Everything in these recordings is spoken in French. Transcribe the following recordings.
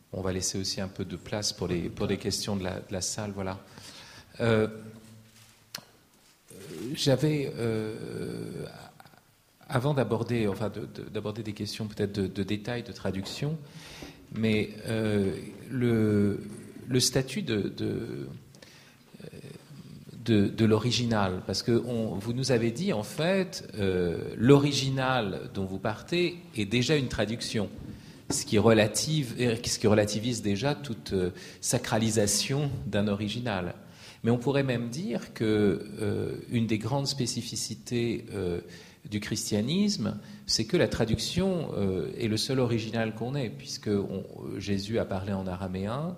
On va laisser aussi un peu de place pour les questions de la salle. Voilà. J'avais, avant d'aborder des questions peut-être de détails, de traduction, mais le statut de l'original, parce que vous nous avez dit en fait l'original dont vous partez est déjà une traduction, ce qui relativise déjà toute sacralisation d'un original. Mais on pourrait même dire que une des grandes spécificités du christianisme, c'est que la traduction est le seul original qu'on ait, puisque Jésus a parlé en araméen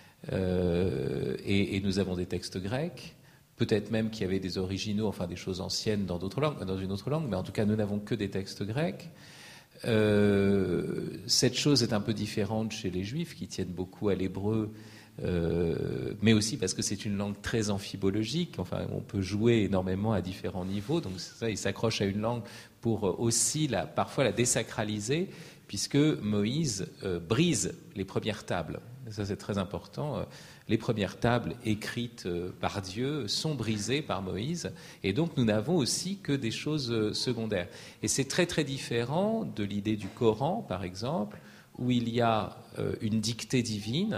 et nous avons des textes grecs. Peut-être même qu'il y avait des originaux, enfin des choses anciennes dans une autre langue, mais en tout cas nous n'avons que des textes grecs. Cette chose est un peu différente chez les Juifs qui tiennent beaucoup à l'hébreu, mais aussi parce que c'est une langue très amphibologique. Enfin, on peut jouer énormément à différents niveaux, donc ça, ils s'accrochent à une langue pour aussi parfois la désacraliser, puisque Moïse brise les premières tables. Et ça, c'est très important. Les premières tables écrites par Dieu sont brisées par Moïse, et donc nous n'avons aussi que des choses secondaires. Et c'est très très différent de l'idée du Coran, par exemple, où il y a une dictée divine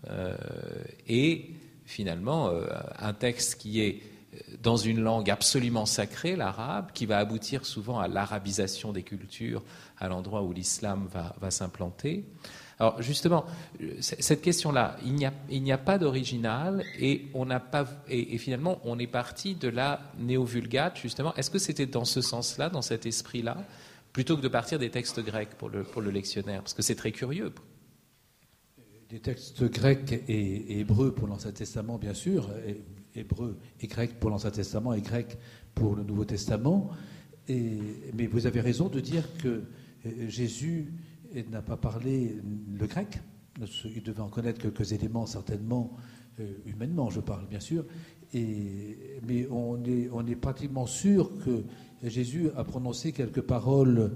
et finalement un texte qui est dans une langue absolument sacrée, l'arabe, qui va aboutir souvent à l'arabisation des cultures à l'endroit où l'islam va s'implanter. Alors justement, cette question-là, il n'y a pas d'original et finalement on est parti de la néo-vulgate, justement. Est-ce que c'était dans ce sens-là, dans cet esprit-là, plutôt que de partir des textes grecs pour le lectionnaire? Parce que c'est très curieux. Des textes grecs et hébreux pour l'Ancien Testament, bien sûr, hébreu et grec pour l'Ancien Testament et grec pour le Nouveau Testament. Mais vous avez raison de dire que Jésus n'a pas parlé le grec. Il devait en connaître quelques éléments, certainement, humainement, je parle, bien sûr. Mais on est pratiquement sûr que Jésus a prononcé quelques paroles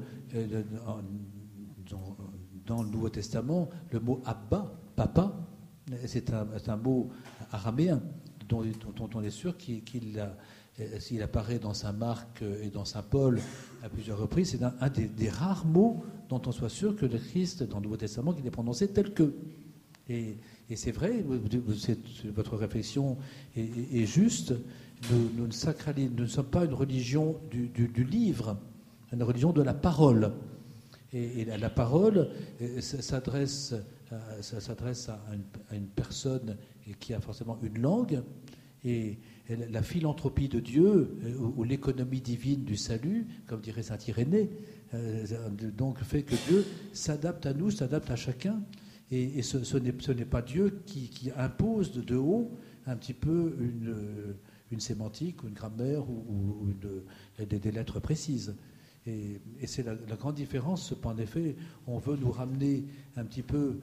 dans le Nouveau Testament. Le mot Abba, papa, c'est un mot araméen dont on est sûr s'il apparaît dans saint Marc et dans saint Paul à plusieurs reprises. C'est un des rares mots dont on soit sûr que le Christ, dans le Nouveau Testament, qu'il est prononcé tel que. Et c'est vrai, votre réflexion est juste. Nous ne sommes pas une religion du livre, une religion de la parole. Et la parole s'adresse à une personne qui a forcément une langue. Et la philanthropie de Dieu, ou l'économie divine du salut, comme dirait saint Irénée, donc fait que Dieu s'adapte à nous, s'adapte à chacun. Et ce n'est pas Dieu qui impose de haut un petit peu une sémantique, ou une grammaire, ou des lettres précises. Et c'est la grande différence. En effet, on veut nous ramener un petit peu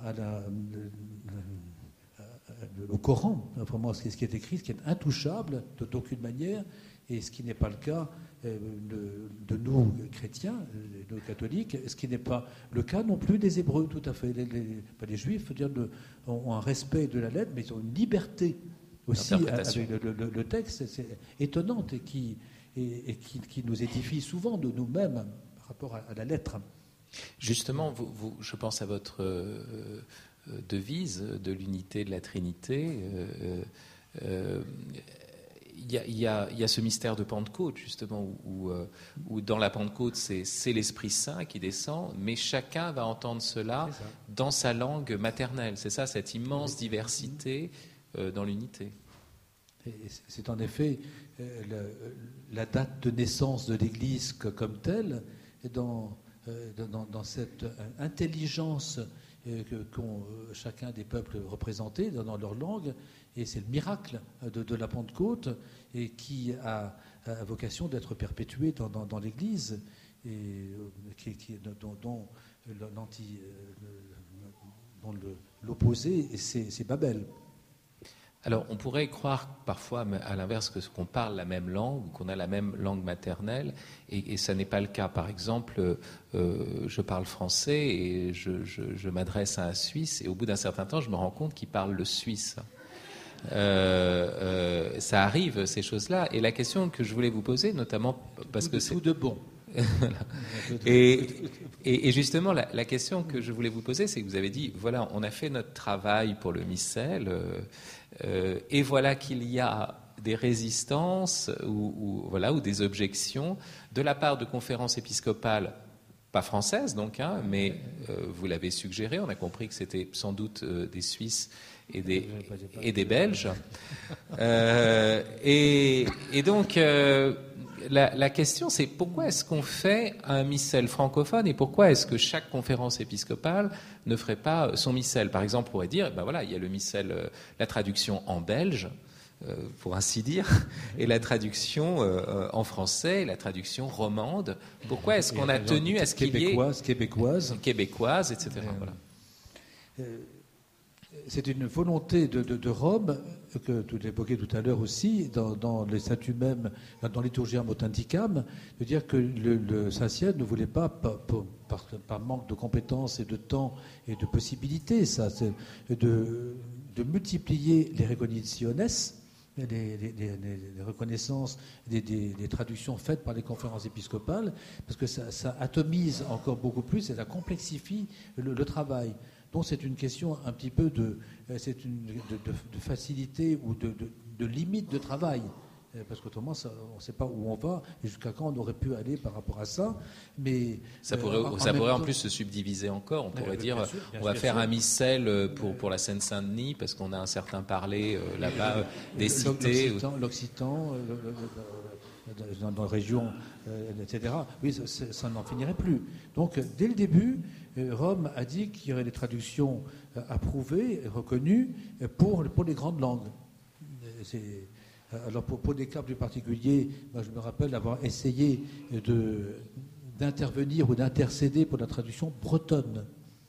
au Coran, vraiment ce qui est écrit, ce qui est intouchable d'aucune manière, et ce qui n'est pas le cas de nous chrétiens, de nous catholiques, ce qui n'est pas le cas non plus des Hébreux, tout à fait. Les Juifs ont un respect de la lettre, mais ils ont une liberté aussi avec le texte, c'est étonnante, et qui nous édifie souvent de nous-mêmes par rapport à la lettre. Justement, je pense à votre devise de l'unité de la Trinité. Il y a ce mystère de Pentecôte, justement, où dans la Pentecôte, c'est l'Esprit Saint qui descend, mais chacun va entendre cela dans sa langue maternelle. C'est ça, cette immense diversité dans l'unité. Et c'est en effet la date de naissance de l'Église comme telle, dans cette intelligence qu'ont chacun des peuples représentés dans leur langue, et c'est le miracle de la Pentecôte, et qui a vocation d'être perpétué dans l'Église, et dont l'opposé, c'est Babel. Alors, on pourrait croire parfois, à l'inverse, qu'on parle la même langue, ou qu'on a la même langue maternelle, et ça n'est pas le cas. Par exemple, je parle français et je m'adresse à un Suisse, et au bout d'un certain temps, je me rends compte qu'il parle le suisse. Ça arrive, ces choses-là. Et la question que je voulais vous poser, notamment parce que c'est... Tout de bon. et justement, la question que je voulais vous poser, c'est que vous avez dit, voilà, on a fait notre travail pour le missel, et voilà qu'il y a des résistances ou des objections de la part de conférences épiscopales, pas françaises donc, mais vous l'avez suggéré, on a compris que c'était sans doute des Suisses et des Belges. Et donc, la question, c'est pourquoi est-ce qu'on fait un missel francophone et pourquoi est-ce que chaque conférence épiscopale ne ferait pas son missel? Par exemple, on pourrait dire, il y a le missel, la traduction en belge, pour ainsi dire, et la traduction en français, la traduction romande. Pourquoi est-ce qu'on a tenu à ce qu'il y ait... Québécoise, etc. Voilà. C'est une volonté de Rome, que tu évoquais tout à l'heure aussi, dans les statuts même, dans Liturgiam Authenticam, de dire que le Saint-Siège ne voulait pas, par manque de compétences et de temps et de possibilités, de multiplier les recognitiones, les reconnaissances, des traductions faites par les conférences épiscopales, parce que ça atomise encore beaucoup plus et ça complexifie le travail. Donc c'est une question un petit peu de facilité ou de limite de travail. Parce qu'autrement, on ne sait pas où on va et jusqu'à quand on aurait pu aller par rapport à ça. Mais ça pourrait en plus se subdiviser encore. On pourrait dire, on va faire un missel pour la Seine-Saint-Denis parce qu'on a un certain parler là-bas des cités. L'Occitan, dans la région, etc. Oui, ça n'en finirait plus. Donc, dès le début, Rome a dit qu'il y aurait des traductions approuvées, reconnues pour les grandes langues. Alors, pour des cas plus particuliers, moi, je me rappelle avoir essayé d'intervenir ou d'intercéder pour la traduction bretonne.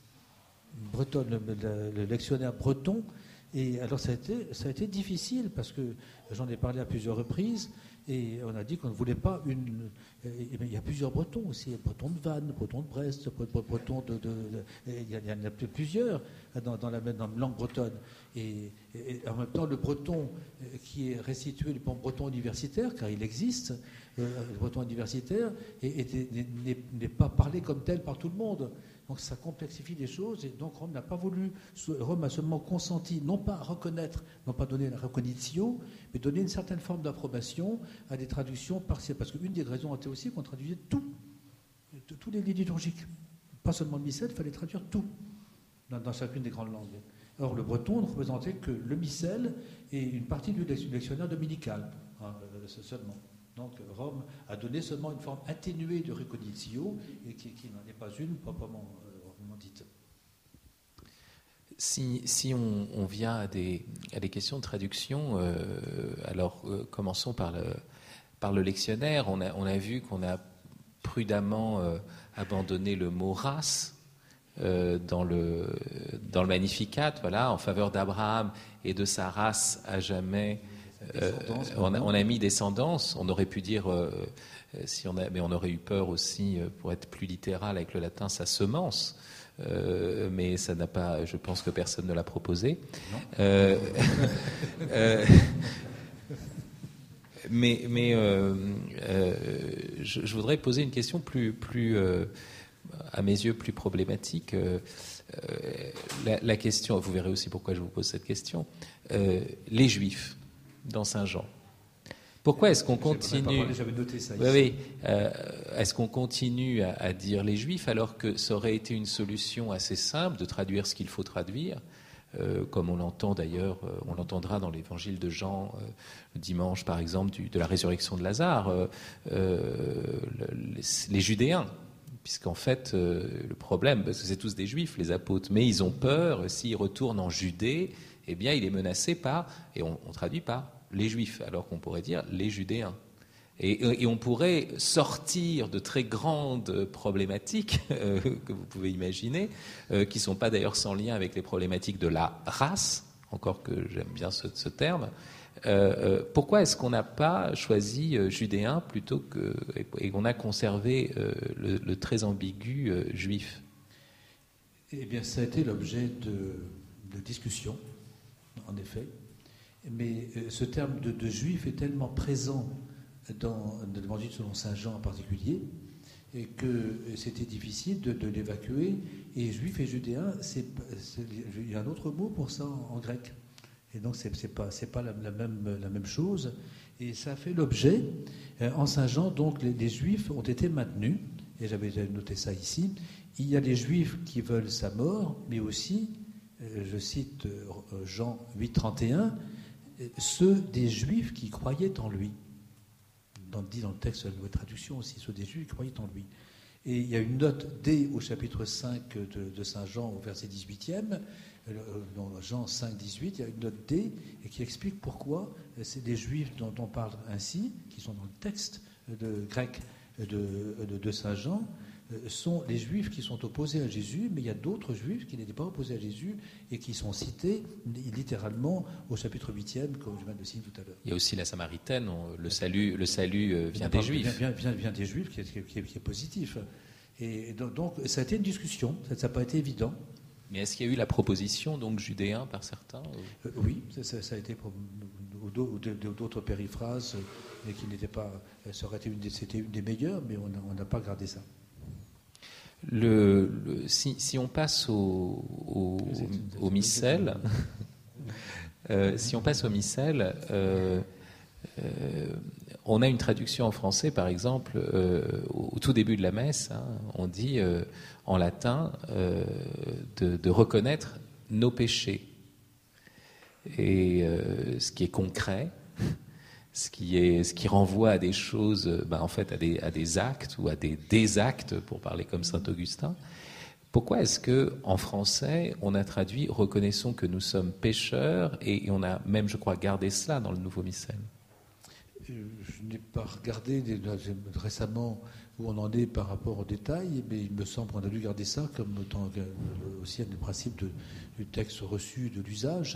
Le lectionnaire breton. Et alors, ça a été difficile parce que j'en ai parlé à plusieurs reprises. Et on a dit qu'on ne voulait pas une... Il y a plusieurs bretons aussi, breton de Vannes, breton de Brest, breton il y en a plusieurs dans la langue bretonne. Et en même temps, le breton qui est restitué, le breton universitaire, car il existe, le breton universitaire, n'est pas parlé comme tel par tout le monde. Donc ça complexifie les choses, et donc Rome n'a pas voulu, Rome a seulement consenti, non pas à reconnaître, non pas donner la reconnaissance, mais donner une certaine forme d'approbation à des traductions partielles. Parce qu'une des raisons était aussi qu'on traduisait tous les livres liturgiques. Pas seulement le missel, il fallait traduire tout dans chacune des grandes langues. Or, le breton ne représentait que le missel et une partie du lectionnaire dominical, seulement. Donc Rome a donné seulement une forme atténuée de reconnaissance et qui n'en est pas une proprement dite. Si on vient à des questions de traduction, alors commençons par le lectionnaire. On a vu qu'on a prudemment abandonné le mot race dans le Magnificat, voilà, en faveur d'Abraham et de sa race à jamais. On a mis descendance. On aurait pu dire, mais on aurait eu peur aussi, pour être plus littéral avec le latin, sa semence. Mais ça n'a pas. Je pense que personne ne l'a proposé. Mais je voudrais poser une question plus à mes yeux, plus problématique. La question, vous verrez aussi pourquoi je vous pose cette question. Les Juifs dans Saint-Jean. Pourquoi est-ce qu'on continue est-ce qu'on continue à dire les Juifs alors que ça aurait été une solution assez simple de traduire ce qu'il faut traduire, comme on l'entend d'ailleurs, on l'entendra dans l'évangile de Jean le dimanche par exemple de la résurrection de Lazare, les Judéens. Puisqu'en fait, le problème, parce que c'est tous des Juifs, les apôtres, mais ils ont peur, s'ils retournent en Judée, eh bien, il est menacé par, et on traduit par les Juifs, alors qu'on pourrait dire les Judéens. Et on pourrait sortir de très grandes problématiques que vous pouvez imaginer, qui ne sont pas d'ailleurs sans lien avec les problématiques de la race, encore que j'aime bien ce terme. Pourquoi est-ce qu'on n'a pas choisi judéen plutôt que et qu'on a conservé le très ambigu juif? Eh bien, ça a été l'objet de discussions, en effet. Mais ce terme de juif est tellement présent dans l'Évangile selon saint Jean en particulier, et que c'était difficile de l'évacuer. Et juif et judéen, il y a un autre mot pour ça en grec. Et donc, c'est pas la même chose. Et ça a fait l'objet, en saint Jean, donc les juifs ont été maintenus, et j'avais noté ça ici. Il y a les juifs qui veulent sa mort, mais aussi, je cite Jean 8,31, ceux des juifs qui croyaient en lui. Dit dans le texte de la nouvelle traduction aussi, ceux des juifs qui croyaient en lui. Et il y a une note D au chapitre 5 de saint Jean au verset 18e, dans Jean 5, 18, il y a une note D et qui explique pourquoi c'est des juifs dont on parle ainsi, qui sont dans le texte grec de saint Jean, sont les juifs qui sont opposés à Jésus, mais il y a d'autres juifs qui n'étaient pas opposés à Jésus et qui sont cités littéralement au chapitre 8e, comme je viens de citer tout à l'heure. Il y a aussi la Samaritaine, le salut vient des juifs. Vient des juifs, qui est positif. Et donc ça a été une discussion, ça n'a pas été évident. Mais est-ce qu'il y a eu la proposition donc judéen par certains Oui, ça a été ou d'autres périphrases, mais qui n'étaient pas. C'était une des meilleures, mais on n'a pas gardé ça. Si on passe au missel, on a une traduction en français, par exemple, au tout début de la messe, on dit en latin de reconnaître nos péchés. Et ce qui est concret, ce qui renvoie à des choses, en fait, à des actes ou à des désactes, pour parler comme saint Augustin. Pourquoi est-ce que en français on a traduit reconnaissons que nous sommes pécheurs et on a même, je crois, gardé cela dans le nouveau missel? Je n'ai pas regardé récemment où on en est par rapport aux détails, mais il me semble qu'on a dû garder ça comme aussi un des principes du texte reçu, de l'usage.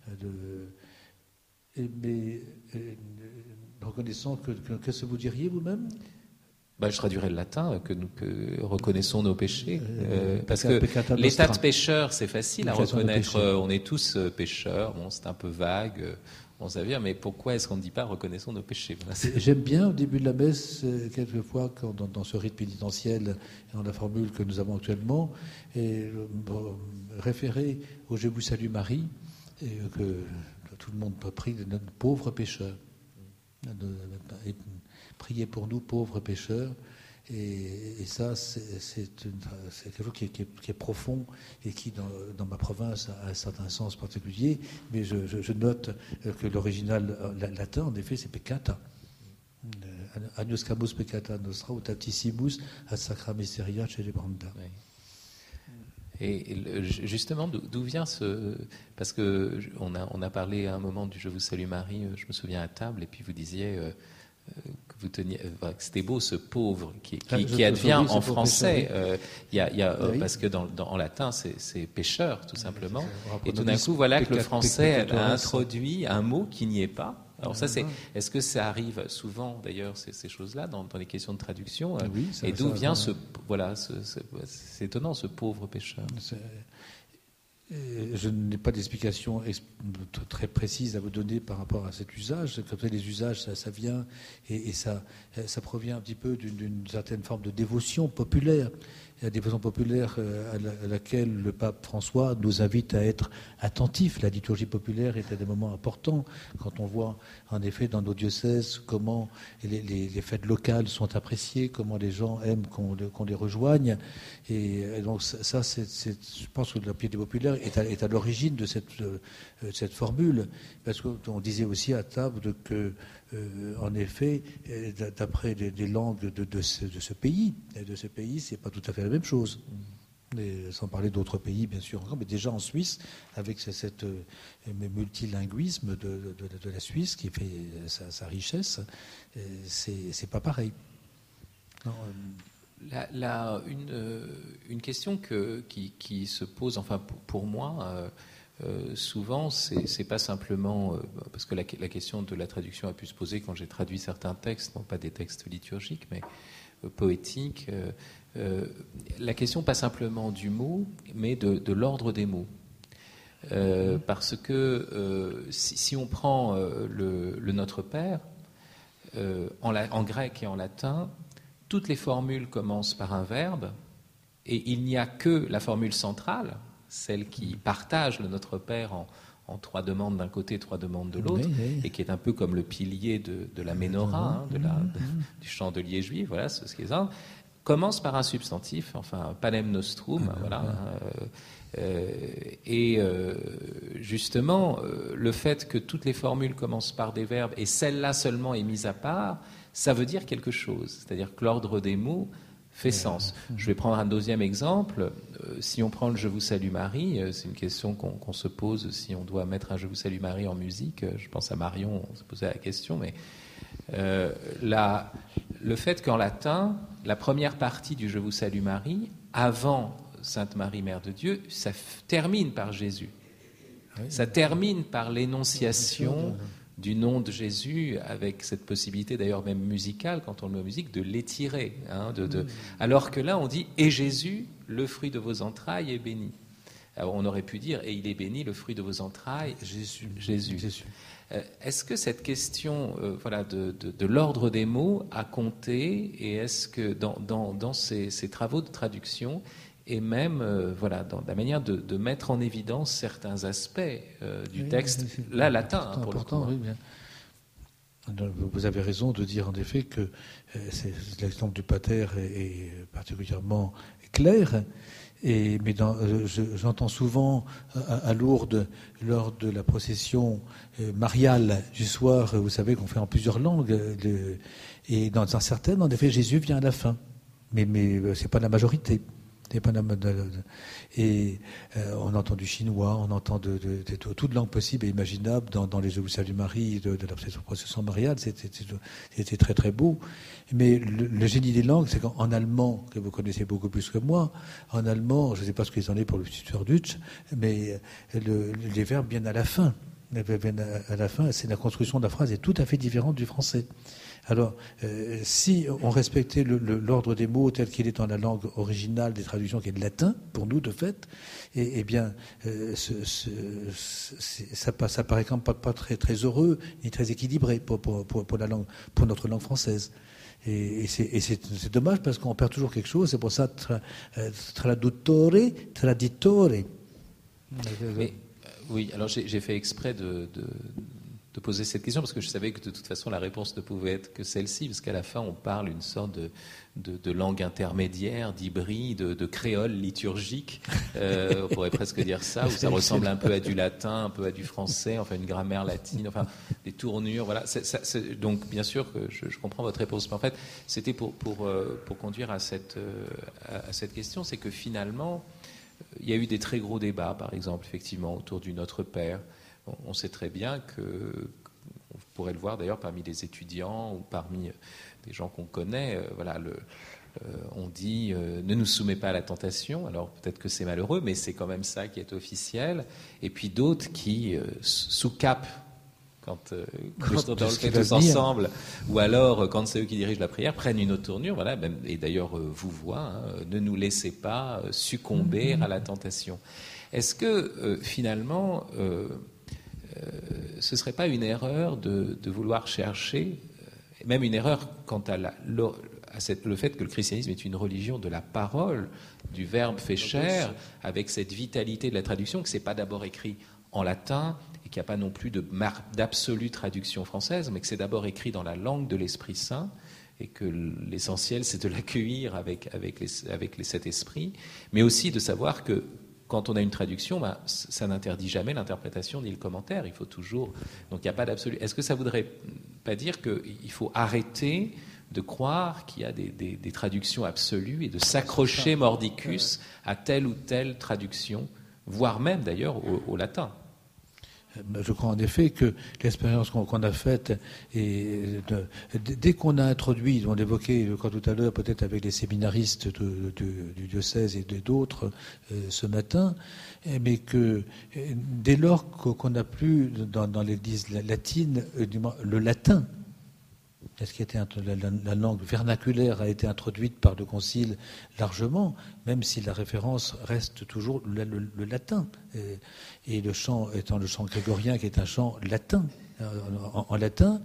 Mais reconnaissant qu'est-ce que vous diriez vous-même? Je traduirais le latin, que reconnaissons nos péchés. Parce que l'état de pécheur, c'est facile à reconnaître. On est tous pécheurs, c'est un peu vague, on sait bien, mais pourquoi est-ce qu'on ne dit pas reconnaissons nos péchés? J'aime bien au début de la messe, quelquefois, dans ce rite pénitentiel, dans la formule que nous avons actuellement, référer au Je vous salue Marie, et que tout le monde prie de notre pauvre pécheur. Priez pour nous, pauvres pécheurs. Et ça, c'est quelque chose qui est profond et qui, dans ma province, a un certain sens particulier. Mais je note que l'original latin, en effet, c'est peccata. Agnus camus peccata nostra ut aptissimus ad sacra mysteria celebranda. Oui. Et justement, d'où vient parce que on a parlé à un moment du Je vous salue Marie, je me souviens à table, et puis vous disiez que vous teniez, que c'était beau ce pauvre qui advient en français. Parce que en latin c'est pécheur tout simplement. Et tout d'un coup, voilà que le français a introduit un mot qui n'y est pas. Alors ça, est-ce que ça arrive souvent, d'ailleurs, ces choses-là, dans les questions de traduction? Oui, et d'où vient c'est étonnant, ce pauvre pécheur? Je n'ai pas d'explication très précise à vous donner par rapport à cet usage. Comme ça, les usages, ça vient et ça provient un petit peu d'une certaine forme de dévotion populaire. La dévotion populaire à laquelle le pape François nous invite à être attentifs. La liturgie populaire est à des moments importants. Quand on voit, en effet, dans nos diocèses, comment les fêtes locales sont appréciées, comment les gens aiment qu'on les rejoigne. Et donc ça, je pense que la piété populaire est à l'origine de cette formule. Parce qu'on disait aussi à table que, en effet, d'après les langues de ce pays, c'est pas tout à fait la même chose. Et sans parler d'autres pays, bien sûr, mais déjà en Suisse, avec cet multilinguisme de la Suisse qui fait sa richesse, c'est pas pareil. Non, une question qui se pose, enfin pour moi, souvent, c'est pas simplement parce que la question de la traduction a pu se poser quand j'ai traduit certains textes, non pas des textes liturgiques, mais poétiques. La question pas simplement du mot, mais de l'ordre des mots. Parce que si on prend le Notre Père, en grec et en latin, toutes les formules commencent par un verbe, et il n'y a que la formule centrale, celle qui partage le Notre Père en 3 demandes d'un côté, 3 demandes de l'autre, oui. Et qui est un peu comme le pilier de la Ménorah, du chandelier juif, voilà, ce qui est ça, commence par un substantif, enfin, panem nostrum, voilà. Justement, le fait que toutes les formules commencent par des verbes et celle-là seulement est mise à part, ça veut dire quelque chose. C'est-à-dire que l'ordre des mots fait sens. Je vais prendre un deuxième exemple. Si on prend le « Je vous salue Marie », c'est une question qu'on se pose si on doit mettre un « Je vous salue Marie » en musique. Je pense à Marion, on se posait la question, mais le fait qu'en latin, la première partie du « Je vous salue Marie », avant Sainte Marie, Mère de Dieu, ça termine par Jésus. Ça termine par l'énonciation du nom de Jésus, avec cette possibilité d'ailleurs même musicale, quand on le met en musique, de l'étirer. Alors que là, on dit « Et Jésus, le fruit de vos entrailles, est béni ». Alors on aurait pu dire « Et il est béni, le fruit de vos entrailles, Jésus ». Est-ce que cette question de l'ordre des mots a compté, et est-ce que dans ces travaux de traduction, et même dans la manière de mettre en évidence certains aspects du texte, latin, pour important, le coup. Oui, bien. Vous avez raison de dire en effet que l'exemple du pater est particulièrement clair. Mais j'entends souvent à Lourdes, lors de la procession mariale du soir, vous savez qu'on fait en plusieurs langues, et dans certaines, en effet, Jésus vient à la fin. Mais c'est pas la majorité. Et on entend du chinois, on entend de toute langue possible et imaginable dans les Je vous salue Marie de la procession mariale. C'était très très beau. Mais le génie des langues, c'est qu'en allemand, que vous connaissez beaucoup plus que moi, en allemand, je ne sais pas ce qu'ils en est pour le tuteur Dutch, mais les verbes viennent à la fin. À la fin, c'est la construction de la phrase est tout à fait différente du français. Alors, si on respectait l'ordre des mots tel qu'il est dans la langue originale des traductions, qui est le latin, pour nous, de fait, eh bien, ça paraît quand même pas très, très heureux, ni très équilibré pour la langue, pour notre langue française. Et c'est dommage parce qu'on perd toujours quelque chose. C'est pour ça, traduttore, traditore. Mais, oui, alors j'ai fait exprès de poser cette question parce que je savais que de toute façon la réponse ne pouvait être que celle-ci, parce qu'à la fin on parle une sorte de langue intermédiaire, d'hybride, de créole liturgique, on pourrait presque dire ça, où ça ressemble un peu à du latin, un peu à du français, enfin une grammaire latine, enfin des tournures, voilà. Donc bien sûr que je comprends votre réponse, mais en fait c'était pour conduire à cette question, c'est que finalement il y a eu des très gros débats, par exemple, effectivement, autour du Notre Père. On sait très bien que, on pourrait le voir d'ailleurs parmi les étudiants ou parmi des gens qu'on connaît, on dit ne nous soumets pas à la tentation. Alors peut-être que c'est malheureux, mais c'est quand même ça qui est officiel. Et puis d'autres qui, sous cap, quand on le fait tous ensemble, ou alors quand c'est eux qui dirigent la prière, prennent une autre tournure, voilà, et d'ailleurs vous voient, ne nous laissez pas succomber à la tentation. Est-ce que finalement, ce ne serait pas une erreur de vouloir chercher, même une erreur quant à le fait que le christianisme est une religion de la parole, du verbe fait chair, avec cette vitalité de la traduction, que ce n'est pas d'abord écrit en latin, et qu'il n'y a pas non plus d'absolue traduction française, mais que c'est d'abord écrit dans la langue de l'Esprit Saint, et que l'essentiel, c'est de l'accueillir avec les 7 esprits, mais aussi de savoir que quand on a une traduction, ça n'interdit jamais l'interprétation ni le commentaire, il faut toujours... Donc il n'y a pas d'absolu. Est-ce que ça ne voudrait pas dire qu'il faut arrêter de croire qu'il y a des traductions absolues et de s'accrocher mordicus à telle ou telle traduction, voire même d'ailleurs au latin ? Je crois en effet que l'expérience qu'on a faite, dès qu'on a introduit, on l'évoquait tout à l'heure, peut-être avec les séminaristes du diocèse et d'autres ce matin, mais que dès lors qu'on n'a plus dans l'Église latine le latin, ce qui était la langue vernaculaire a été introduite par le Concile largement, même si la référence reste toujours le latin. Et le chant étant le chant grégorien, qui est un chant latin, en latin,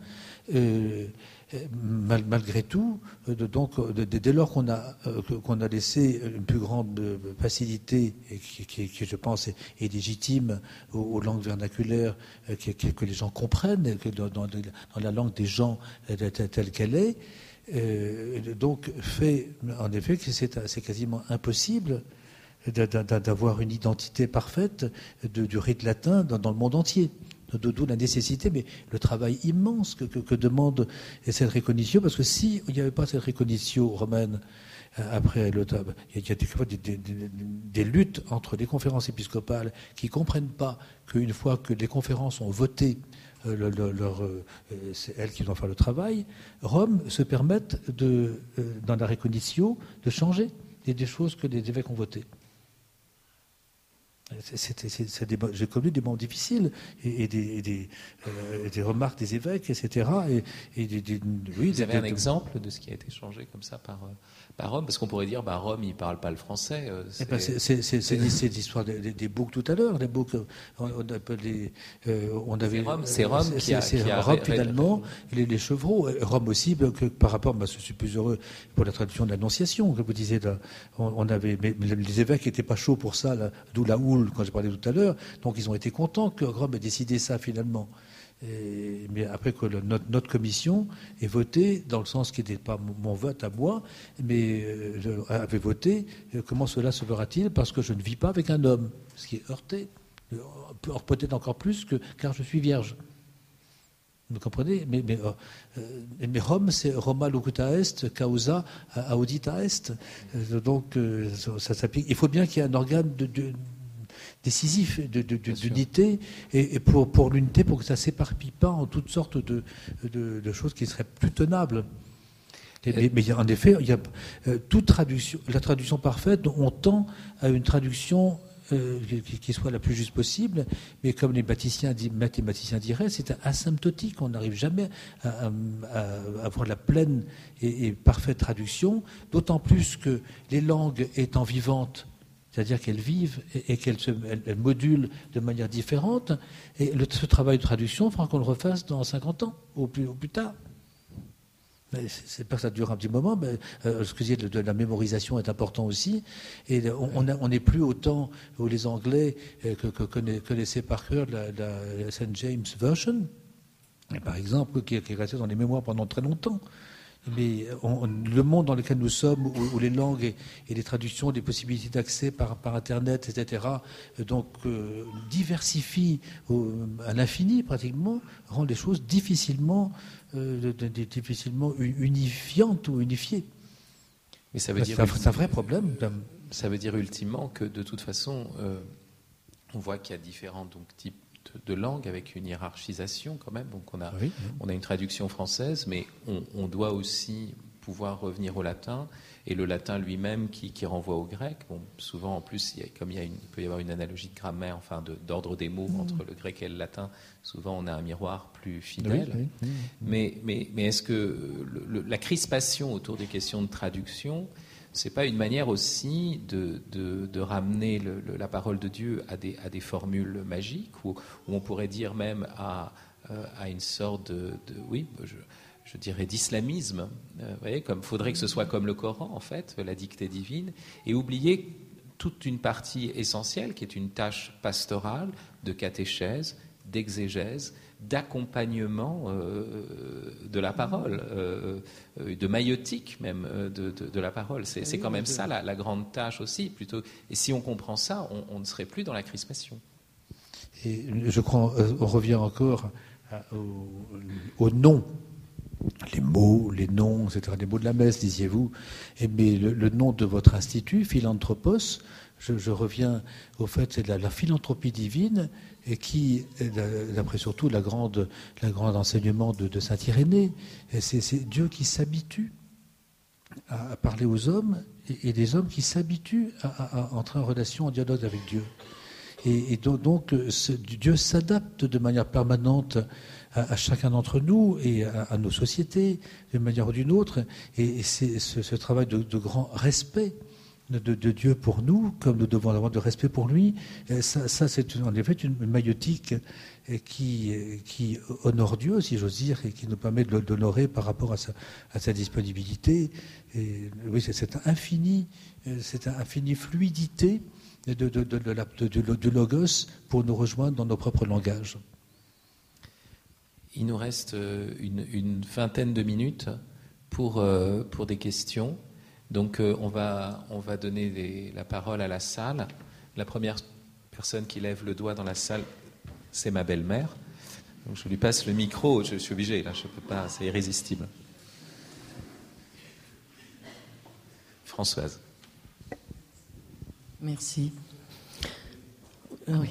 malgré tout, dès lors qu'on a laissé une plus grande facilité, et qui je pense est légitime aux langues vernaculaires, que les gens comprennent, que dans la langue des gens telle qu'elle est, donc fait en effet que c'est quasiment impossible d'avoir une identité parfaite du rite latin dans le monde entier. D'où la nécessité, mais le travail immense que demande cette récognitio, parce que s'il n'y avait pas cette récognitio romaine, après il y a des luttes entre les conférences épiscopales qui ne comprennent pas qu'une fois que les conférences ont voté, c'est elles qui doivent faire le travail, Rome se permette, dans la récognitio, de changer des choses que les évêques ont votées. J'ai connu des moments difficiles et des remarques des évêques, etc. Vous avez un exemple de ce qui a été changé comme ça par Rome? Parce qu'on pourrait dire, Rome, il ne parle pas le français. C'est l'histoire des boucs tout à l'heure. Les boucs, c'est Rome qui a Rome, finalement, les chevreaux. Rome aussi, que par rapport, je suis plus heureux pour la traduction de l'Annonciation, que vous disiez. Mais les évêques n'étaient pas chauds pour ça, d'où la houle, quand j'ai parlé tout à l'heure. Donc ils ont été contents que Rome ait décidé ça, finalement. Mais après que notre commission ait voté, dans le sens qui n'était pas mon vote à moi, mais avait voté, comment cela se fera-t-il? Parce que je ne vis pas avec un homme, ce qui est heurté, peut-être encore plus car je suis vierge. Vous comprenez? Mais Rome, c'est Roma locuta est, causa audita est. Donc ça s'applique. Il faut bien qu'il y ait un organe décisif d'unité et pour l'unité, pour que ça ne s'éparpille pas en toutes sortes de choses qui seraient plus tenables. Mais en effet, il y a toute traduction, la traduction parfaite, on tend à une traduction qui soit la plus juste possible, mais comme les mathématiciens diraient, c'est asymptotique. On n'arrive jamais à avoir la pleine et parfaite traduction, d'autant plus que les langues étant vivantes, c'est-à-dire qu'elles vivent et qu'elles modulent de manière différente. Et ce travail de traduction fera qu'on le refasse dans 50 ans, au plus tard. Mais c'est pas que ça dure un petit moment, mais ce que je disais de la mémorisation est important aussi. Et on n'est plus au temps où les Anglais connaissaient par cœur la St. James Version, par exemple, qui est restée dans les mémoires pendant très longtemps. Mais le monde dans lequel nous sommes, où les langues et les traductions, les possibilités d'accès par Internet, etc., donc diversifient à l'infini pratiquement, rend les choses difficilement unifiantes ou unifiées. Mais ça veut dire c'est un vrai problème. Ça veut dire ultimement que de toute façon, on voit qu'il y a différents types de langues avec une hiérarchisation quand même. Donc on a une traduction française, mais on doit aussi pouvoir revenir au latin, et le latin lui-même qui renvoie au grec. Bon, souvent en plus, il peut y avoir une analogie de grammaire, d'ordre des mots entre le grec et le latin. Souvent on a un miroir plus fidèle. Mais est-ce que la crispation autour des questions de traduction, c'est pas une manière aussi de ramener la parole de Dieu à des formules magiques, où on pourrait dire même à une sorte je dirais d'islamisme. Vous voyez, faudrait que ce soit comme le Coran, en fait, la dictée divine, et oublier toute une partie essentielle qui est une tâche pastorale, de catéchèse, d'exégèse, d'accompagnement de la parole, de maïotique même de la parole. C'est quand même ça la grande tâche aussi. Plutôt. Et si on comprend ça, on ne serait plus dans la crispation. Et je crois, on revient encore au nom. Les mots, les noms, etc. Les mots de la messe, disiez-vous. Mais le nom de votre institut, Philanthropos, je reviens au fait, c'est la philanthropie divine et qui, d'après surtout la grande enseignement de saint Irénée, c'est Dieu qui s'habitue à parler aux hommes et des hommes qui s'habituent à entrer en relation, en dialogue avec Dieu. Et donc Dieu s'adapte de manière permanente à chacun d'entre nous et à nos sociétés d'une manière ou d'une autre. Et c'est ce travail de grand respect de Dieu pour nous, comme nous devons avoir de respect pour lui. Ça c'est en effet une maïeutique qui honore Dieu, si j'ose dire, et qui nous permet de l'honorer par rapport à sa disponibilité. Et oui, c'est cette infinie fluidité de Logos pour nous rejoindre dans nos propres langages. Il nous reste une vingtaine de minutes pour des questions. Donc on va donner la parole à la salle. La première personne qui lève le doigt dans la salle, c'est ma belle-mère. Donc je lui passe le micro, je suis obligé, là, je peux pas, c'est irrésistible. Françoise. Merci. Oui.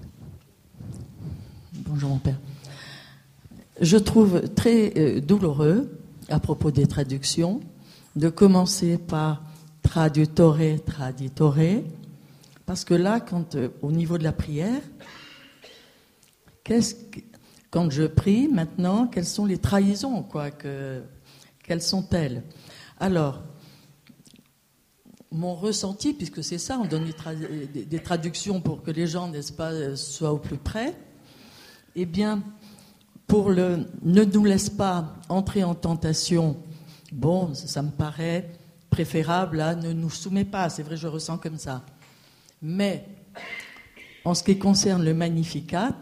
Bonjour mon père. Je trouve très douloureux, à propos des traductions, de commencer par traditore, parce que là, au niveau de la prière, quand je prie maintenant, quelles sont les trahisons, quelles sont-elles? Alors, mon ressenti, puisque c'est ça, on donne des traductions pour que les gens, n'est-ce pas, soient au plus près, eh bien, ne nous laisse pas entrer en tentation, bon, ça me paraît préférable à ne nous soumet pas, c'est vrai, je ressens comme ça. Mais, en ce qui concerne le Magnificat,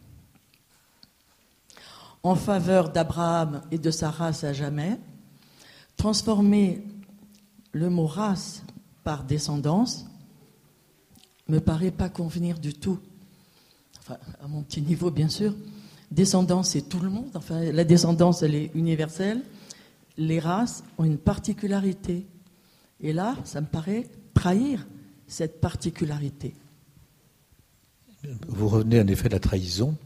en faveur d'Abraham et de sa race à jamais, transformer le mot race par descendance me paraît pas convenir du tout. Enfin, à mon petit niveau, bien sûr. Descendance, c'est tout le monde. Enfin, la descendance, elle est universelle. Les races ont une particularité. Et là, ça me paraît trahir cette particularité. Vous revenez en effet de la trahison.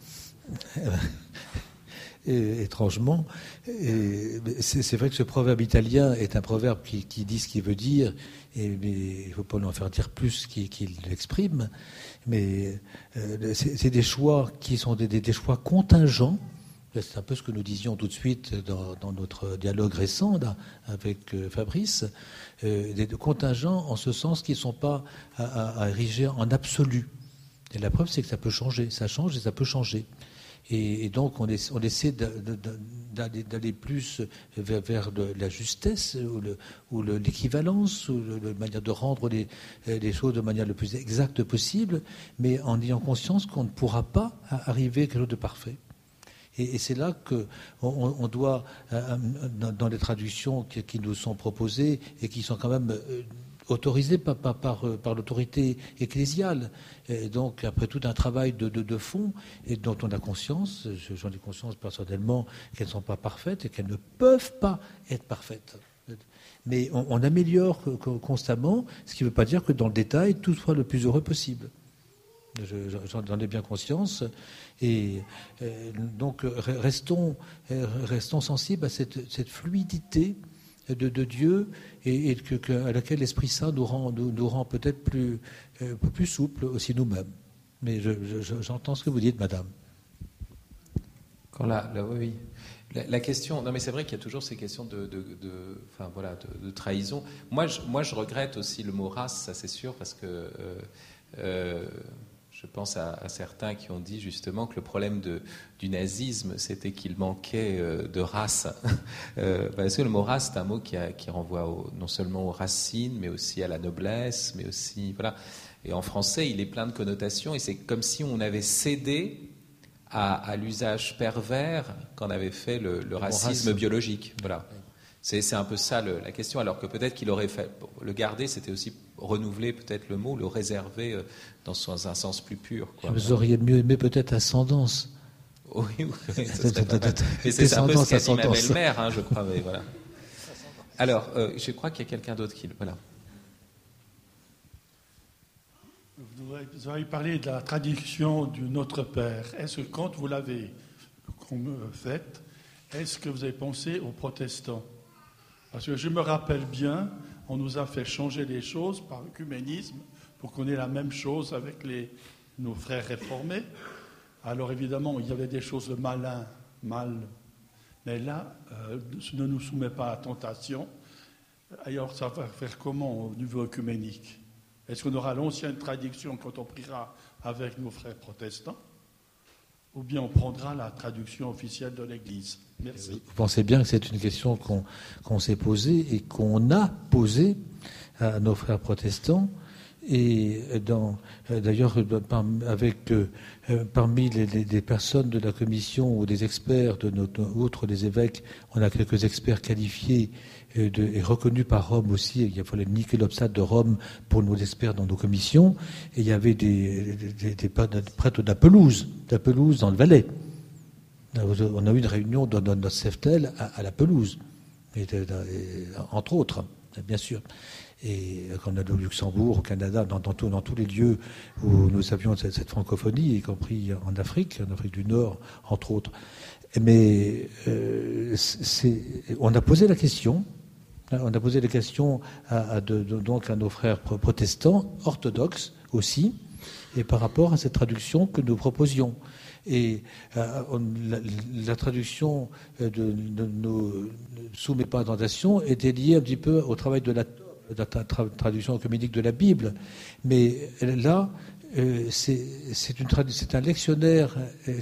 Et, étrangement, c'est vrai que ce proverbe italien est un proverbe qui dit ce qu'il veut dire, mais il ne faut pas en faire dire plus qu'il l'exprime. Mais c'est des choix qui sont des choix contingents. C'est un peu ce que nous disions tout de suite dans notre dialogue récent là, avec Fabrice, des contingents en ce sens qu'ils ne sont pas à ériger en absolu. Et la preuve, c'est que ça peut changer. Ça change et ça peut changer. Et donc, on essaie d'aller plus vers la justesse ou l'équivalence, ou la manière de rendre les choses de manière le plus exacte possible, mais en ayant conscience qu'on ne pourra pas arriver à quelque chose de parfait. Et c'est là qu'on doit, dans les traductions qui nous sont proposées et qui sont quand même autorisées par l'autorité ecclésiale. Et donc, après tout un travail de fond, et dont on a conscience, j'en ai conscience personnellement, qu'elles ne sont pas parfaites et qu'elles ne peuvent pas être parfaites. Mais on améliore constamment, ce qui ne veut pas dire que dans le détail, tout soit le plus heureux possible. J'en ai bien conscience. Et donc, restons sensibles à cette fluidité de Dieu et à laquelle l'Esprit Saint nous rend peut-être plus souples aussi nous-mêmes. Mais j'entends ce que vous dites, madame. Oui. La question, non mais c'est vrai qu'il y a toujours ces questions de trahison. Moi, je regrette aussi le mot race, ça c'est sûr, parce que je pense à certains qui ont dit justement que le problème du nazisme, c'était qu'il manquait de race. Parce que le mot race, c'est un mot qui renvoie non seulement aux racines, mais aussi à la noblesse, mais aussi... Voilà. Et en français, il est plein de connotations, et c'est comme si on avait cédé à l'usage pervers qu'en avait fait le racisme biologique. Voilà. C'est un peu ça la question, alors que peut-être qu'il aurait fait le garder, c'était aussi renouveler peut-être le mot, le réserver dans un sens plus pur. Vous auriez mieux aimé peut-être ascendance. Oui, mais c'est un peu ce qu'a dit ma belle-mère, je crois. Mais voilà. Alors, je crois qu'il y a quelqu'un d'autre qui... Voilà. Vous avez parlé de la traduction du Notre Père. Est-ce que quand vous l'avez faite, est-ce que vous avez pensé aux protestants? Parce que je me rappelle bien, on nous a fait changer les choses par l'œcuménisme pour qu'on ait la même chose avec nos frères réformés. Alors évidemment, il y avait des choses mal. Mais là, ne nous soumet pas à tentation. Alors ça va faire comment au niveau œcuménique? Est-ce qu'on aura l'ancienne traduction quand on priera avec nos frères protestants? Ou bien on prendra la traduction officielle de l'Église? Merci. Vous pensez bien que c'est une question qu'on s'est posée et qu'on a posée à nos frères protestants. Et d'ailleurs, parmi les personnes de la commission ou des experts, outre des évêques, on a quelques experts qualifiés et reconnus par Rome aussi. Il fallait niquer l'obstacle de Rome pour nos experts dans nos commissions. Et il y avait des prêtres de la Pelouse dans le Valais. On a eu une réunion dans notre Seftel à la Pelouse, entre autres, bien sûr. Et quand on a au Luxembourg, au Canada, dans tous les lieux où nous avions cette francophonie, y compris en Afrique du Nord, entre autres. Mais on a posé la question. Donc à nos frères protestants, orthodoxes aussi, et par rapport à cette traduction que nous proposions. Et la traduction sous mes parendations était liée un petit peu au travail de la traduction œcuménique de la Bible. Mais là, c'est un lectionnaire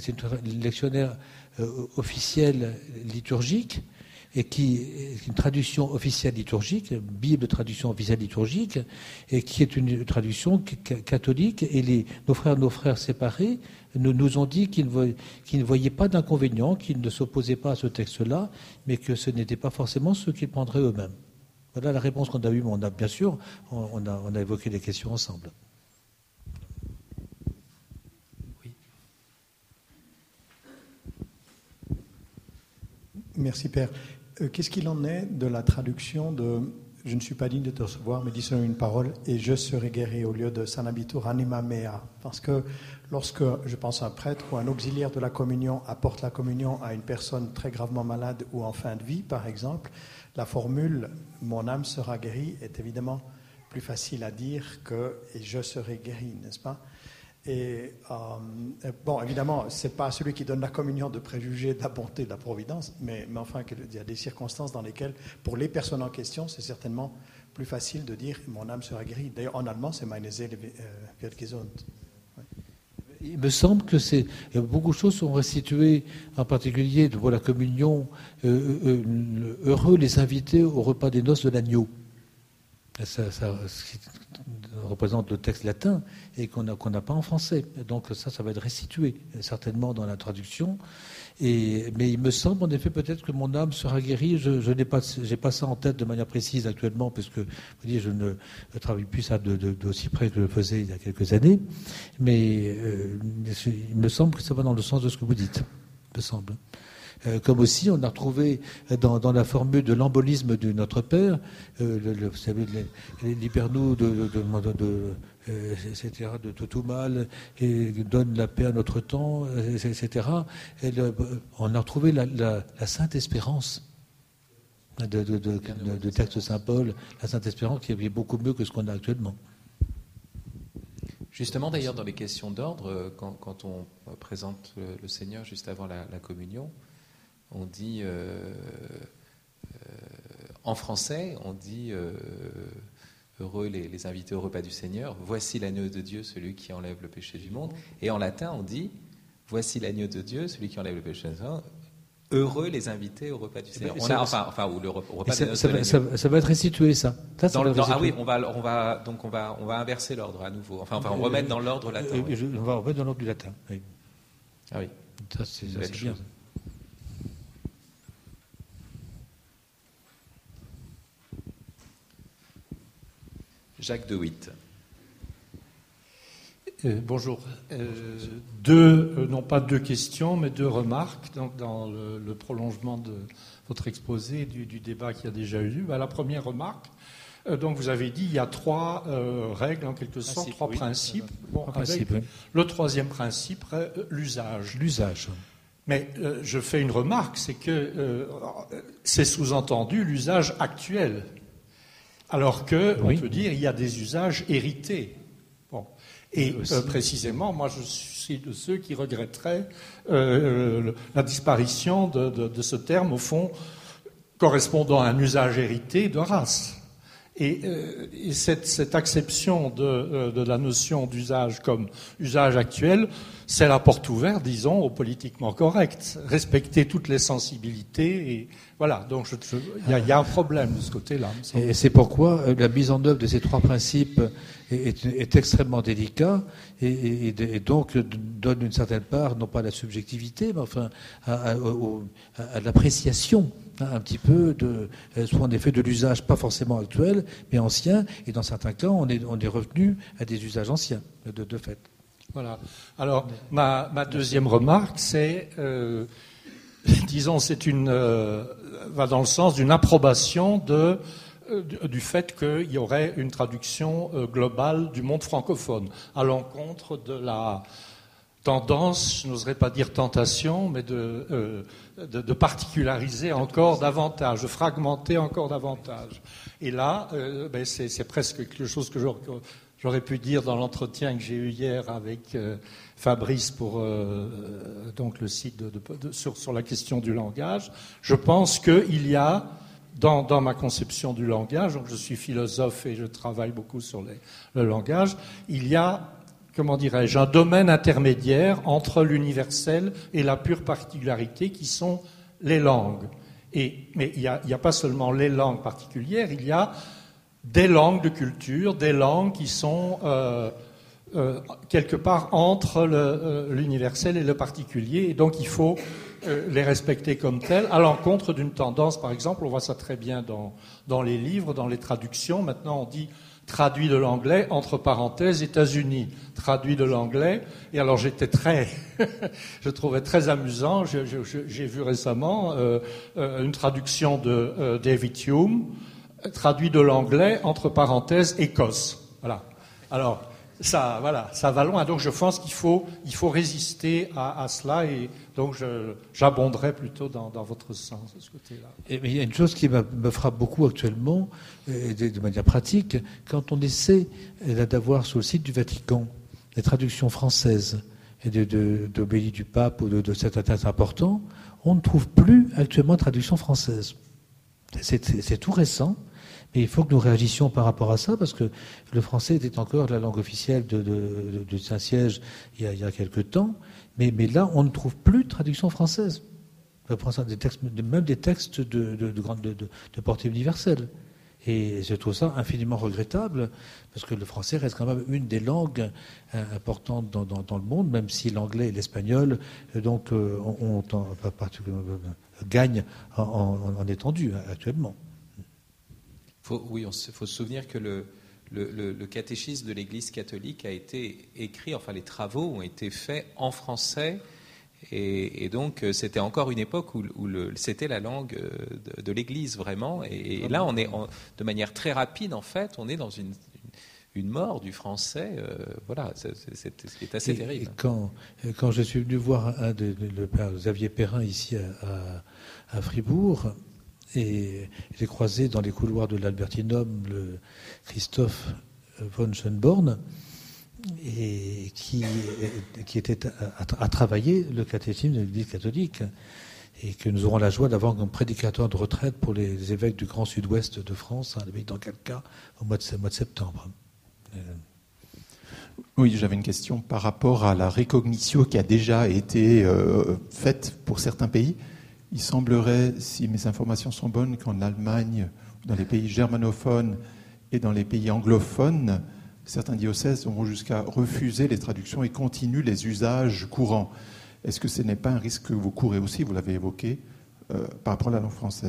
officiel liturgique, et qui est une traduction officielle liturgique, Bible traduction officielle liturgique, et qui est une traduction catholique. Et nos frères séparés nous ont dit qu'ils ne voyaient pas d'inconvénient, qu'ils ne s'opposaient pas à ce texte-là, mais que ce n'était pas forcément ce qu'ils prendraient eux-mêmes. Voilà la réponse qu'on a eue, mais on a évoqué les questions ensemble. Oui. Merci Père. Qu'est-ce qu'il en est de la traduction de « Je ne suis pas digne de te recevoir, mais dis seulement une parole et je serai guéri » au lieu de « Sanabitur anima mea ». Parce que lorsque, je pense, un prêtre ou un auxiliaire de la communion apporte la communion à une personne très gravement malade ou en fin de vie, par exemple, la formule « Mon âme sera guérie » est évidemment plus facile à dire que « Et je serai guéri », n'est-ce pas ? Et bon, évidemment, ce n'est pas celui qui donne la communion de préjuger de la bonté de la providence, mais enfin, il y a des circonstances dans lesquelles, pour les personnes en question, c'est certainement plus facile de dire « Mon âme sera guérie ». D'ailleurs, en allemand, c'est « Meine Seele wird gesund ». Il me semble que beaucoup de choses sont restituées, en particulier pour la communion, heureux les invités au repas des noces de l'agneau. Ça représente le texte latin et qu'on n'a pas en français. Donc ça va être restitué certainement dans la traduction. Mais il me semble en effet peut-être que mon âme sera guérie. Je n'ai pas ça en tête de manière précise actuellement, parce que vous voyez, je ne travaille plus ça d'aussi près que je le faisais il y a quelques années. Mais il me semble que ça va dans le sens de ce que vous dites. Il me semble. Comme aussi, on a retrouvé dans la formule de l'embolisme de Notre Père, vous savez, libère-nous etc., de tout mal, et donne la paix à notre temps, etc. On a retrouvé la Sainte Espérance de texte Saint-Paul, la Sainte Espérance qui est beaucoup mieux que ce qu'on a actuellement. Justement, d'ailleurs, dans les questions d'ordre, quand on présente le Seigneur juste avant la communion, on dit, en français, on dit heureux les invités au repas du Seigneur, voici l'agneau de Dieu, celui qui enlève le péché du monde. Et en latin, on dit, voici l'agneau de Dieu, celui qui enlève le péché du monde. Heureux les invités au repas du Seigneur. Ou le repas des noces de l'agneau. Ça va être restitué, ça. Oui, on va inverser l'ordre à nouveau. Enfin, on va remettre dans l'ordre latin. On va remettre dans l'ordre du latin. Oui. Ah oui. Ça, c'est bien. Jacques de Witt. Bonjour. Non pas deux questions, mais deux remarques dans le prolongement de votre exposé et du débat qui a déjà eu lieu. La première remarque, Donc vous avez dit il y a 3 règles en quelque sorte, 3 principes. Bon, Principe, oui. le 3e principe, l'usage. L'usage. Mais je fais une remarque, c'est que c'est sous-entendu l'usage actuel. Alors que, on peut dire, il y a des usages hérités. Bon. Et précisément, moi je suis de ceux qui regretteraient la disparition de ce terme, au fond, correspondant à un usage hérité de race. Et cette acception de la notion d'usage comme usage actuel, c'est la porte ouverte, disons, au politiquement correct. Respecter toutes les sensibilités. Et voilà, donc il y a un problème de ce côté-là. Et c'est pourquoi la mise en œuvre de ces 3 principes est extrêmement délicat et donc donne une certaine part, non pas à la subjectivité, mais enfin à l'appréciation un petit peu soit en effet de l'usage pas forcément actuel, mais ancien, et dans certains cas, on est revenu à des usages anciens, de fait. Voilà. Alors, ma 2e remarque, c'est, disons, va dans le sens d'une approbation du fait qu'il y aurait une traduction globale du monde francophone, à l'encontre de la tendance, je n'oserais pas dire tentation, mais de particulariser encore davantage, de fragmenter encore davantage. Et là, c'est presque quelque chose que j'aurais pu dire dans l'entretien que j'ai eu hier avec Fabrice pour donc le site sur la question du langage. Je pense qu'il y a, dans ma conception du langage, donc je suis philosophe et je travaille beaucoup sur le langage, il y a, comment dirais-je, un domaine intermédiaire entre l'universel et la pure particularité qui sont les langues. Mais il n'y a pas seulement les langues particulières, il y a des langues de culture, des langues qui sont quelque part entre l'universel et le particulier, et donc il faut les respecter comme tels, à l'encontre d'une tendance, par exemple, on voit ça très bien dans les livres, dans les traductions, maintenant on dit traduit de l'anglais, entre parenthèses, États-Unis, traduit de l'anglais. Et alors je trouvais très amusant, j'ai vu récemment une traduction de David Hume, traduit de l'anglais, entre parenthèses, Écosse. Voilà. Alors, ça va loin. Donc je pense qu'il faut résister à cela, et donc j'abonderai plutôt dans votre sens de ce côté-là. Et il y a une chose qui me frappe beaucoup actuellement, de manière pratique, quand on essaie d'avoir sur le site du Vatican des traductions françaises et d'Obélie du Pape ou de certains textes importants, on ne trouve plus actuellement de traduction française. C'est tout récent. Mais il faut que nous réagissions par rapport à ça, parce que le français était encore la langue officielle du Saint-Siège il y a quelque temps, mais là, on ne trouve plus de traduction française. Même des textes de portée universelle. Et je trouve ça infiniment regrettable, parce que le français reste quand même une des langues importantes dans le monde, même si l'anglais et l'espagnol gagnent en étendue actuellement. Il faut se souvenir que le catéchisme de l'Église catholique a été écrit, enfin les travaux ont été faits en français, et donc c'était encore une époque où c'était la langue de l'Église vraiment, et là on est de manière très rapide en fait, on est dans une mort du français, voilà, c'est ce qui est assez terrible. Et quand je suis venu voir le père Xavier Perrin ici à Fribourg, et j'ai croisé dans les couloirs de l'Albertinum le Christophe von Schönborn, et qui était à travailler le catéchisme de l'Église catholique, et que nous aurons la joie d'avoir comme prédicateur de retraite pour les évêques du Grand Sud-Ouest de France, dans quel cas, au mois de septembre. Oui, j'avais une question par rapport à la recognition qui a déjà été faite pour certains pays. Il semblerait, si mes informations sont bonnes, qu'en Allemagne, dans les pays germanophones et dans les pays anglophones, certains diocèses vont jusqu'à refuser les traductions et continuent les usages courants. Est-ce que ce n'est pas un risque que vous courez aussi, vous l'avez évoqué, par rapport à la langue française ?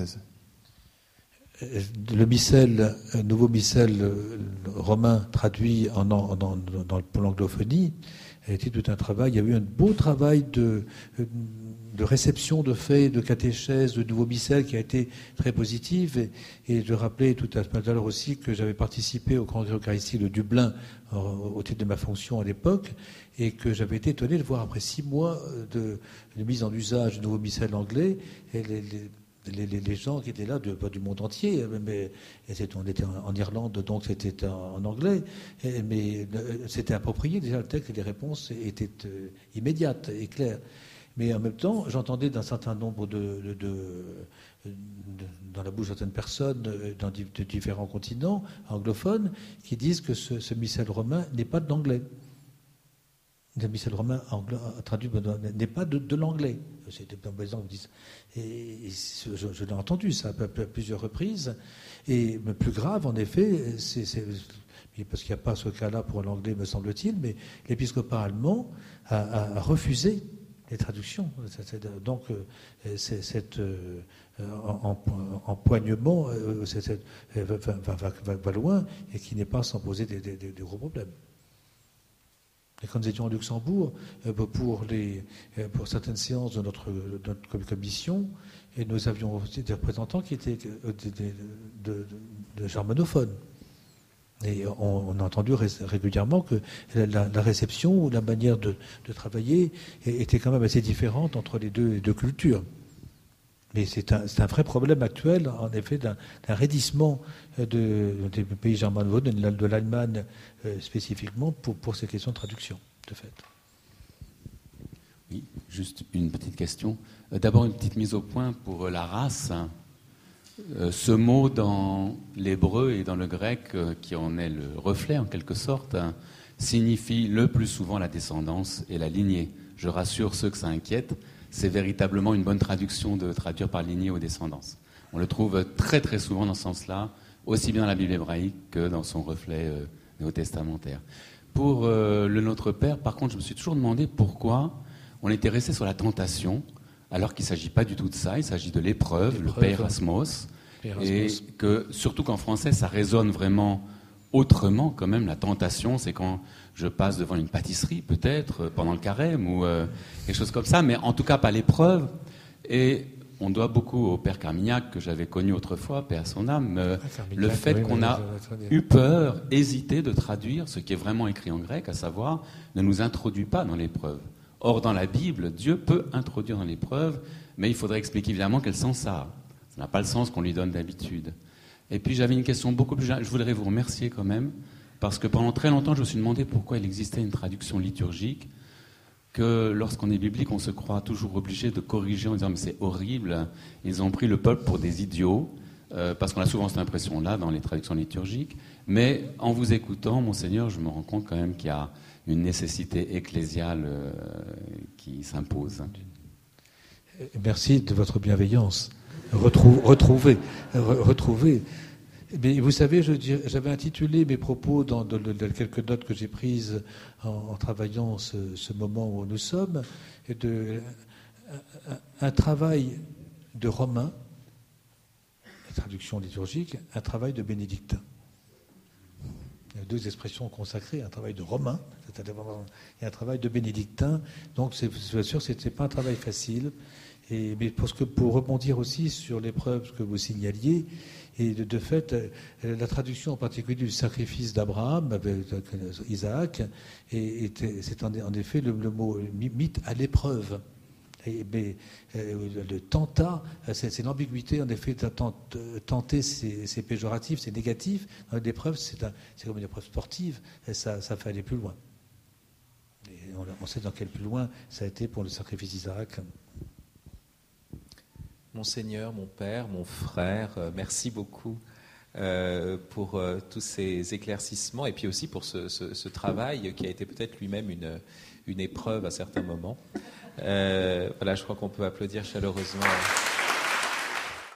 Le nouveau missel romain traduit pour l'anglophonie a été tout un travail. Il y a eu un beau travail réception de faits, de catéchèse, de nouveaux missels qui a été très positive. Et je rappelais tout à l'heure aussi que j'avais participé au Congrès eucharistique de Dublin au titre de ma fonction à l'époque, et que j'avais été étonné de voir après 6 mois de mise en usage du nouveau missel anglais, et les gens qui étaient là du monde entier, mais on était en Irlande, donc c'était en anglais, mais c'était approprié déjà le texte, et les réponses étaient immédiates et claires. Mais en même temps, j'entendais d'un certain nombre dans la bouche de certaines personnes de différents continents anglophones qui disent que ce missel romain n'est pas de l'anglais. Le missel romain traduit n'est pas de l'anglais. C'est des gens qui disent. Et je l'ai entendu ça à plusieurs reprises. Et le plus grave, en effet, parce qu'il n'y a pas ce cas-là pour l'anglais, me semble-t-il, mais l'épiscopat allemand a refusé les traductions. Donc, cet empoignement va loin et qui n'est pas sans poser des gros problèmes. Et quand nous étions au Luxembourg, pour certaines séances de notre commission, et nous avions aussi des représentants qui étaient de germanophones. Et on a entendu régulièrement que la réception ou la manière de travailler était quand même assez différente entre les deux cultures. Mais c'est un vrai problème actuel, en effet, d'un raidissement des pays germanophones, de l'Allemagne spécifiquement, pour ces questions de traduction, de fait. Oui, juste une petite question. D'abord, une petite mise au point pour la race. Ce mot dans l'hébreu et dans le grec, qui en est le reflet en quelque sorte, signifie le plus souvent la descendance et la lignée. Je rassure ceux que ça inquiète. C'est véritablement une bonne traduction de traduire par lignée ou descendance. On le trouve très très souvent dans ce sens-là, aussi bien dans la Bible hébraïque que dans son reflet néo-testamentaire. Pour le Notre Père, par contre, je me suis toujours demandé pourquoi on était resté sur la tentation, alors qu'il ne s'agit pas du tout de ça, il s'agit de l'épreuve, le Peirasmos, et que surtout qu'en français, ça résonne vraiment autrement quand même. La tentation, c'est quand je passe devant une pâtisserie, peut-être, pendant le carême, ou quelque chose comme ça, mais en tout cas pas l'épreuve. Et on doit beaucoup au Père Carmignac, que j'avais connu autrefois, paix à son âme, le fait qu'on a eu peur, hésité de traduire ce qui est vraiment écrit en grec, à savoir, ne nous introduit pas dans l'épreuve. Or, dans la Bible, Dieu peut introduire dans l'épreuve, mais il faudrait expliquer évidemment quel sens ça a. Ça n'a pas le sens qu'on lui donne d'habitude. Et puis j'avais une question beaucoup plus... Je voudrais vous remercier quand même, parce que pendant très longtemps, je me suis demandé pourquoi il existait une traduction liturgique, que lorsqu'on est biblique, on se croit toujours obligé de corriger en disant « mais c'est horrible, ils ont pris le peuple pour des idiots », parce qu'on a souvent cette impression-là dans les traductions liturgiques. Mais en vous écoutant, Monseigneur, je me rends compte quand même qu'il y a une nécessité ecclésiale qui s'impose. Merci de votre bienveillance. Retrouver. Mais vous savez, j'avais intitulé mes propos dans quelques notes que j'ai prises en travaillant ce moment où nous sommes, un travail de romain, la traduction liturgique, un travail de bénédictin. Il y a 2 expressions consacrées, un travail de romain et un travail de bénédictin. Donc, c'est sûr, ce n'était pas un travail facile. Mais pour rebondir aussi sur l'épreuve que vous signaliez, et de fait, la traduction en particulier du sacrifice d'Abraham avec Isaac, c'est en effet le mot mythe à l'épreuve. Mais le tenta, c'est l'ambiguïté, en effet, tenter, c'est péjoratif, c'est négatif. Dans l'épreuve, c'est comme une épreuve sportive, et ça fait aller plus loin. Et on sait dans quel plus loin ça a été pour le sacrifice d'Isaac. Monseigneur, mon père, mon frère, merci beaucoup pour tous ces éclaircissements et puis aussi pour ce travail qui a été peut-être lui-même une épreuve à certains moments. Voilà, je crois qu'on peut applaudir chaleureusement.